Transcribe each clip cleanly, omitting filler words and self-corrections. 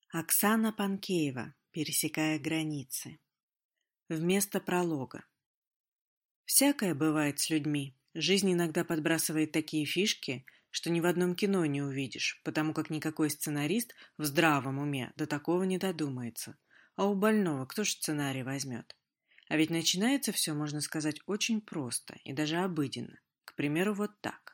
Оксана Панкеева, пересекая границы. Вместо пролога. Всякое бывает с людьми. Жизнь иногда подбрасывает такие фишки, что ни в одном кино не увидишь, потому как никакой сценарист в здравом уме до такого не додумается. А у больного кто ж сценарий возьмет? А ведь начинается все, можно сказать, очень просто и даже обыденно. К примеру, вот так.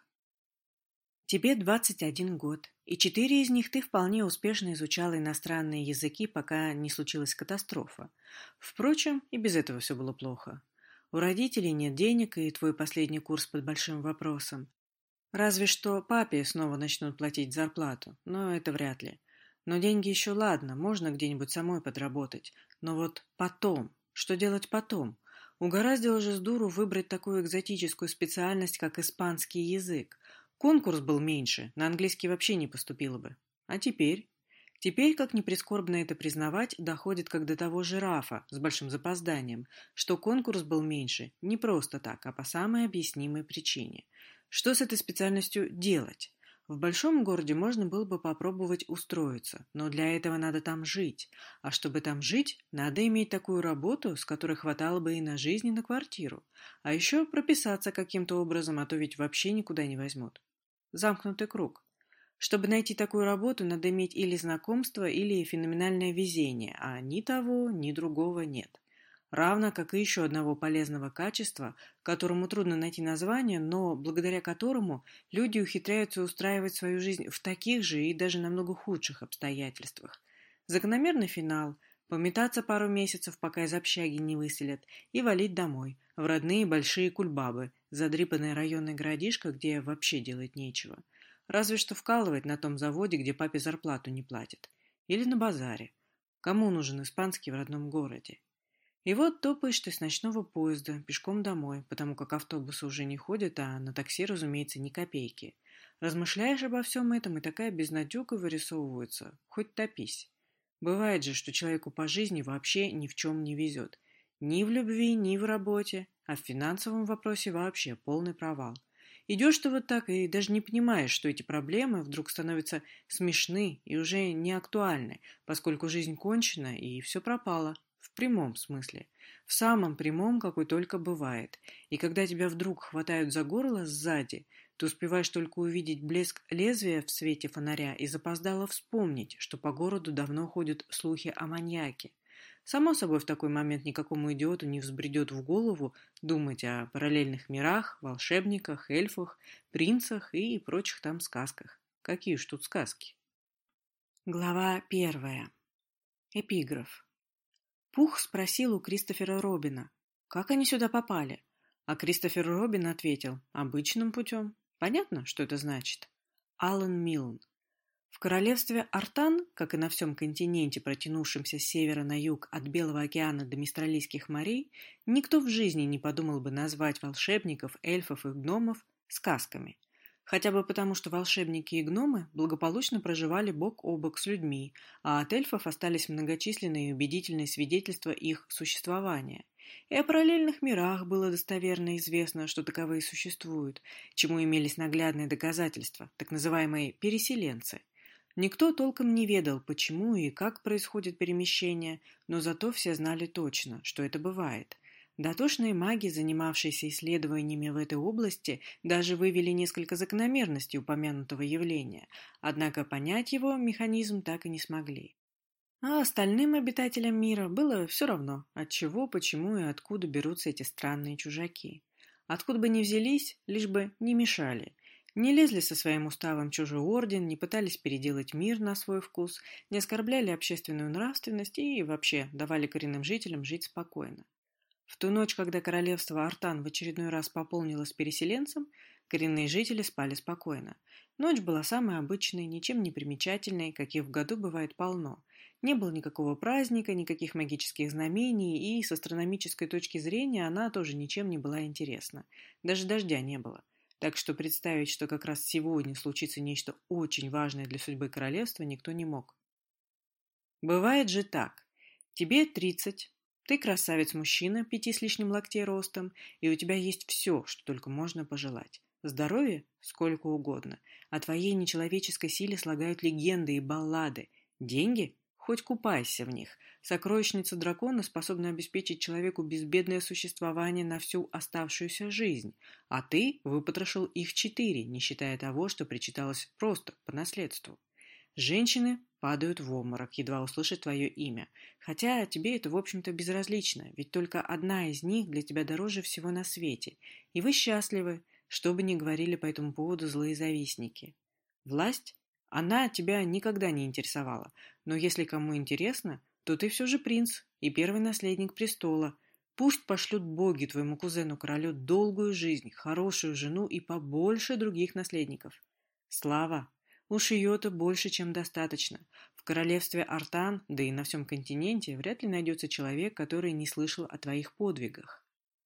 Тебе 21 год, и 4 из них ты вполне успешно изучала иностранные языки, пока не случилась катастрофа. Впрочем, и без этого все было плохо. У родителей нет денег, и твой последний курс под большим вопросом. Разве что папе снова начнут платить зарплату, но это вряд ли. Но деньги еще ладно, можно где-нибудь самой подработать. Но вот потом, что делать потом? Угораздило же с дуру выбрать такую экзотическую специальность, как испанский язык. Конкурс был меньше, на английский вообще не поступила бы. А теперь? Теперь, как ни прискорбно это признавать, доходит как до того жирафа с большим запозданием, что конкурс был меньше не просто так, а по самой объяснимой причине. Что с этой специальностью делать? В большом городе можно было бы попробовать устроиться, но для этого надо там жить. А чтобы там жить, надо иметь такую работу, с которой хватало бы и на жизнь, и на квартиру. А еще прописаться каким-то образом, а то ведь вообще никуда не возьмут. Замкнутый круг. Чтобы найти такую работу, надо иметь или знакомство, или феноменальное везение, а ни того, ни другого нет. Равно как и еще одного полезного качества, которому трудно найти название, но благодаря которому люди ухитряются устраивать свою жизнь в таких же и даже намного худших обстоятельствах. Закономерный финал – пометаться пару месяцев, пока из общаги не выселят, и валить домой, в родные большие кульбабы, задрипанное районное городишко, где вообще делать нечего. Разве что вкалывать на том заводе, где папе зарплату не платят. Или на базаре. Кому нужен испанский в родном городе? И вот топаешь ты с ночного поезда пешком домой, потому как автобусы уже не ходят, а на такси, разумеется, ни копейки. Размышляешь обо всем этом, и такая безнадега вырисовывается. Хоть топись. Бывает же, что человеку по жизни вообще ни в чем не везет. Ни в любви, ни в работе, а в финансовом вопросе вообще полный провал. Идешь ты вот так и даже не понимаешь, что эти проблемы вдруг становятся смешны и уже не актуальны, поскольку жизнь кончена и все пропало. В прямом смысле. В самом прямом, какой только бывает. И когда тебя вдруг хватают за горло сзади, ты успеваешь только увидеть блеск лезвия в свете фонаря и запоздало вспомнить, что по городу давно ходят слухи о маньяке. Само собой, в такой момент никакому идиоту не взбредет в голову думать о параллельных мирах, волшебниках, эльфах, принцах и прочих там сказках. Какие уж тут сказки. Глава 1. Эпиграф. Пух спросил у Кристофера Робина, как они сюда попали, а Кристофер Робин ответил, обычным путем. Понятно, что это значит? Алан Милн. В королевстве Артан, как и на всем континенте, протянувшемся с севера на юг от Белого океана до Мистралийских морей, никто в жизни не подумал бы назвать волшебников, эльфов и гномов сказками. Хотя бы потому, что волшебники и гномы благополучно проживали бок о бок с людьми, а от эльфов остались многочисленные и убедительные свидетельства их существования. И о параллельных мирах было достоверно известно, что таковые существуют, чему имелись наглядные доказательства, так называемые переселенцы. Никто толком не ведал, почему и как происходит перемещение, но зато все знали точно, что это бывает. Дотошные маги, занимавшиеся исследованиями в этой области, даже вывели несколько закономерностей упомянутого явления, однако понять его механизм так и не смогли. А остальным обитателям мира было все равно, от чего, почему и откуда берутся эти странные чужаки. Откуда бы ни взялись, лишь бы не мешали. Не лезли со своим уставом в чужой орден, не пытались переделать мир на свой вкус, не оскорбляли общественную нравственность и вообще давали коренным жителям жить спокойно. В ту ночь, когда королевство Артан в очередной раз пополнилось переселенцем, коренные жители спали спокойно. Ночь была самой обычной, ничем не примечательной, каких в году бывает полно. Не было никакого праздника, никаких магических знамений, и с астрономической точки зрения она тоже ничем не была интересна. Даже дождя не было. Так что представить, что как раз сегодня случится нечто очень важное для судьбы королевства, никто не мог. Бывает же так. Тебе 30, ты красавец-мужчина, 5 с лишним локтей ростом, и у тебя есть все, что только можно пожелать. Здоровье сколько угодно. О твоей нечеловеческой силе слагают легенды и баллады. Деньги хоть купайся в них. Сокровищница дракона способна обеспечить человеку безбедное существование на всю оставшуюся жизнь, а ты выпотрошил их 4, не считая того, что причиталось просто по наследству. Женщины падают в обморок, едва услышат твое имя. Хотя тебе это, в общем-то, безразлично, ведь только одна из них для тебя дороже всего на свете. И вы счастливы, что бы ни говорили по этому поводу злые завистники. Власть? Она тебя никогда не интересовала. Но если кому интересно, то ты все же принц и первый наследник престола. Пусть пошлют боги твоему кузену-королю долгую жизнь, хорошую жену и побольше других наследников. Слава! Уж ее-то больше, чем достаточно. В королевстве Артан, да и на всем континенте, вряд ли найдется человек, который не слышал о твоих подвигах.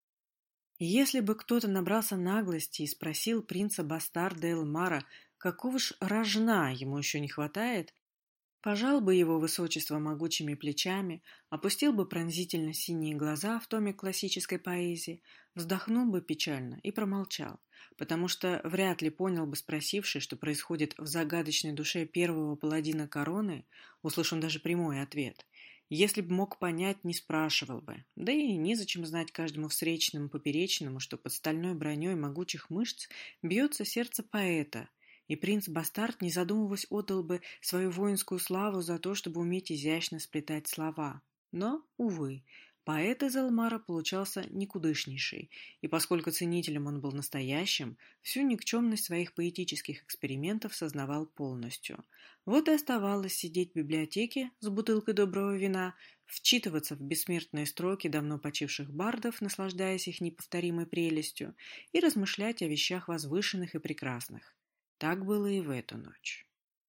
Если бы кто-то набрался наглости и спросил принца Бастарда Элмара, какого ж рожна ему еще не хватает, пожал бы его высочество могучими плечами, опустил бы пронзительно синие глаза в томе классической поэзии, вздохнул бы печально и промолчал, потому что вряд ли понял бы спросивший, что происходит в загадочной душе первого паладина короны, услышан даже прямой ответ. Если б мог понять, не спрашивал бы, да и незачем знать каждому встречному поперечному, что под стальной броней могучих мышц бьется сердце поэта, и принц-бастард, не задумываясь, отдал бы свою воинскую славу за то, чтобы уметь изящно сплетать слова. Но, увы, поэт из Элмара получался никудышнейший, и поскольку ценителем он был настоящим, всю никчемность своих поэтических экспериментов сознавал полностью. Вот и оставалось сидеть в библиотеке с бутылкой доброго вина, вчитываться в бессмертные строки давно почивших бардов, наслаждаясь их неповторимой прелестью, и размышлять о вещах возвышенных и прекрасных. Так было и в эту ночь.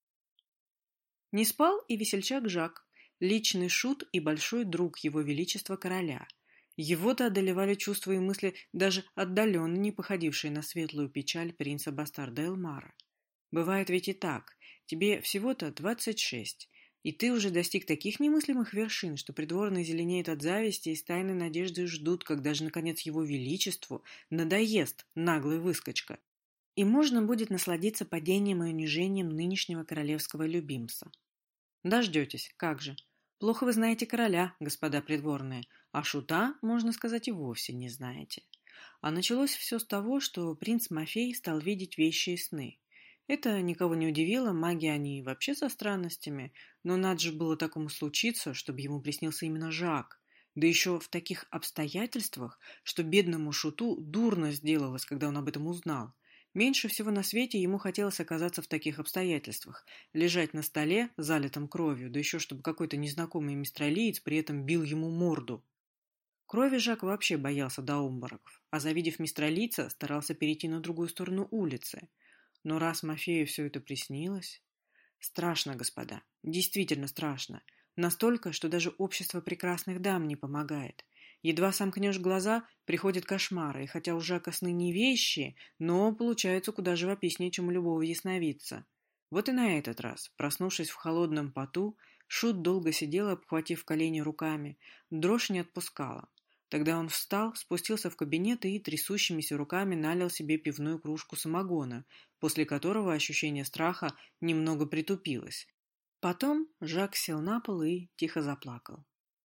Не спал и весельчак Жак, личный шут и большой друг его величества короля. Его-то одолевали чувства и мысли, даже отдаленно не походившие на светлую печаль принца Бастарда Элмара. Бывает ведь и так. Тебе всего-то 26, и ты уже достиг таких немыслимых вершин, что придворные зеленеют от зависти и с тайной надеждой ждут, когда же, наконец, его величеству надоест наглый выскочка, и можно будет насладиться падением и унижением нынешнего королевского любимца. Дождетесь, как же. Плохо вы знаете короля, господа придворные, а шута, можно сказать, и вовсе не знаете. А началось все с того, что принц Мафей стал видеть вещи и сны. Это никого не удивило, маги они вообще со странностями, но надо же было такому случиться, чтобы ему приснился именно Жак, да еще в таких обстоятельствах, что бедному шуту дурно сделалось, когда он об этом узнал. Меньше всего на свете ему хотелось оказаться в таких обстоятельствах, лежать на столе, залитом кровью, да еще чтобы какой-то незнакомый мистралиец при этом бил ему морду. Крови Жак вообще боялся до обмороков, а завидев мистралийца, старался перейти на другую сторону улицы. Но раз Мафею все это приснилось... Страшно, господа, действительно страшно. Настолько, что даже общество прекрасных дам не помогает. Едва сомкнешь глаза, приходят кошмары, и хотя у Жака сны не вещи, но получаются куда живописнее, чем у любого ясновидца. Вот и на этот раз, проснувшись в холодном поту, Шут долго сидел, обхватив колени руками. Дрожь не отпускала. Тогда он встал, спустился в кабинет и трясущимися руками налил себе пивную кружку самогона, после которого ощущение страха немного притупилось. Потом Жак сел на пол и тихо заплакал.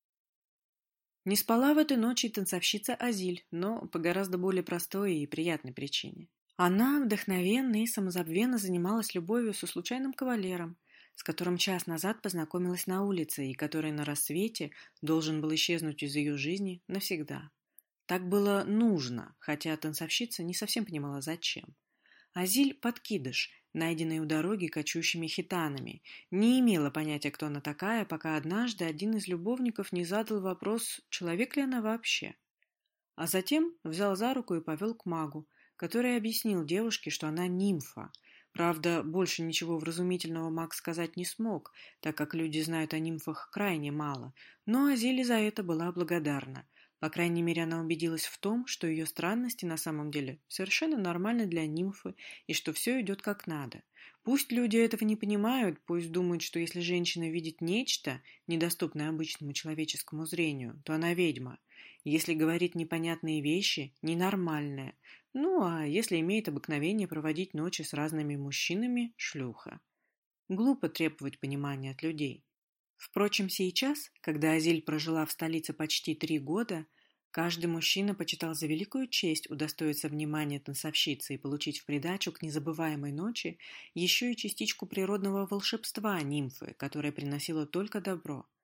Не спала в эту ночь и танцовщица Азиль, но по гораздо более простой и приятной причине. Она вдохновенно и самозабвенно занималась любовью со случайным кавалером, с которым час назад познакомилась на улице и который на рассвете должен был исчезнуть из ее жизни навсегда. Так было нужно, хотя танцовщица не совсем понимала, зачем. Азиль – подкидыш, найденный у дороги кочующими хитанами, не имела понятия, кто она такая, пока однажды один из любовников не задал вопрос, человек ли она вообще. А затем взял за руку и повел к магу, который объяснил девушке, что она нимфа. Правда, больше ничего вразумительного маг сказать не смог, так как люди знают о нимфах крайне мало, но Азиль за это была благодарна. По крайней мере, она убедилась в том, что ее странности на самом деле совершенно нормальны для нимфы и что все идет как надо. Пусть люди этого не понимают, пусть думают, что если женщина видит нечто, недоступное обычному человеческому зрению, то она ведьма. Если говорит непонятные вещи, ненормальная. Ну, а если имеет обыкновение проводить ночи с разными мужчинами, шлюха. Глупо требовать понимания от людей. Впрочем, сейчас, когда Азиль прожила в столице почти 3 года, каждый мужчина почитал за великую честь удостоиться внимания танцовщицы и получить в придачу к незабываемой ночи еще и частичку природного волшебства нимфы, которая приносила только добро.